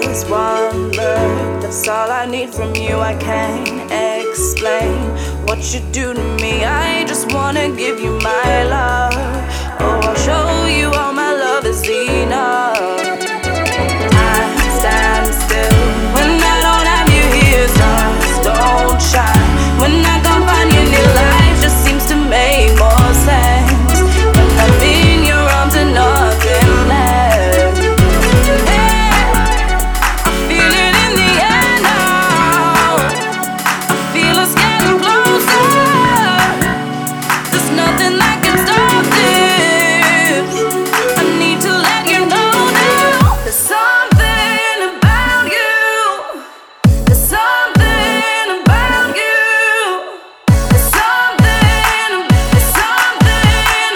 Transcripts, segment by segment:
Just one look, that's all I need from you. I can't explain what you do to me. I just wanna give you my love. Oh, I'll show you all my love is enough. I stand still when I don't have you here. Stars don't shine when I can't find you near. Life just seems to make more sense when I'm in your arms and nothing left. Hey, I feel it in the air now. I feel us getting closer. There's nothing that can stop this. I need to let you know now. There's something about you. There's something about you. There's something. There's something.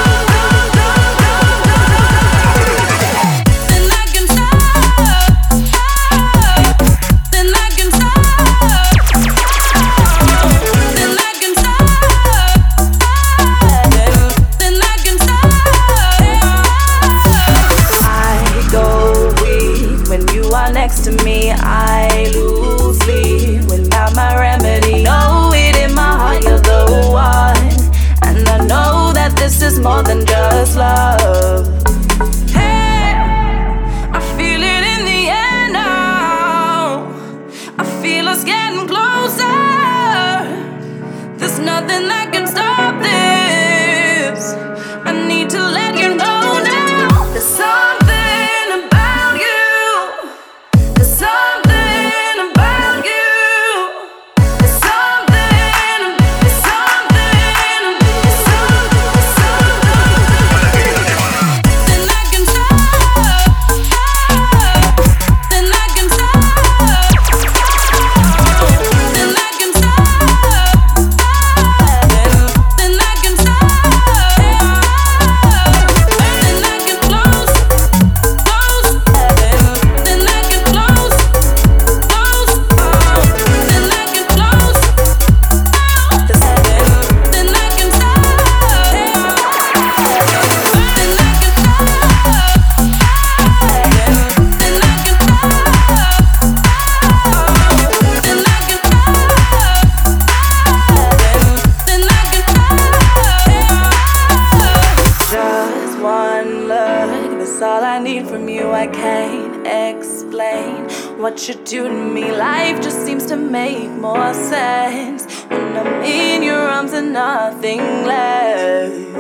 Then I can stop. Then I can stop. Then I can stop. Then I can stop. I go weak when you are next to me. I lose sleep without my remedy. Know it in my heart, you're the one, and I know that this is more than just love. Hey, I feel it in the air now. I feel us getting closer. There's nothing that can stop this. I need to let you know now. There's something about you. There's something about you. There's something. There's something. There's something. Then I can stop. Then I can stop. Then I can stop. Then I can stop. Then I can close, close. Then I can close, close. Then I can close. Then I can stop. Then I can Just one look, that's all I need from you. I can't explain what you do to me. Life just seems to make more sense when I'm in your arms and nothing left.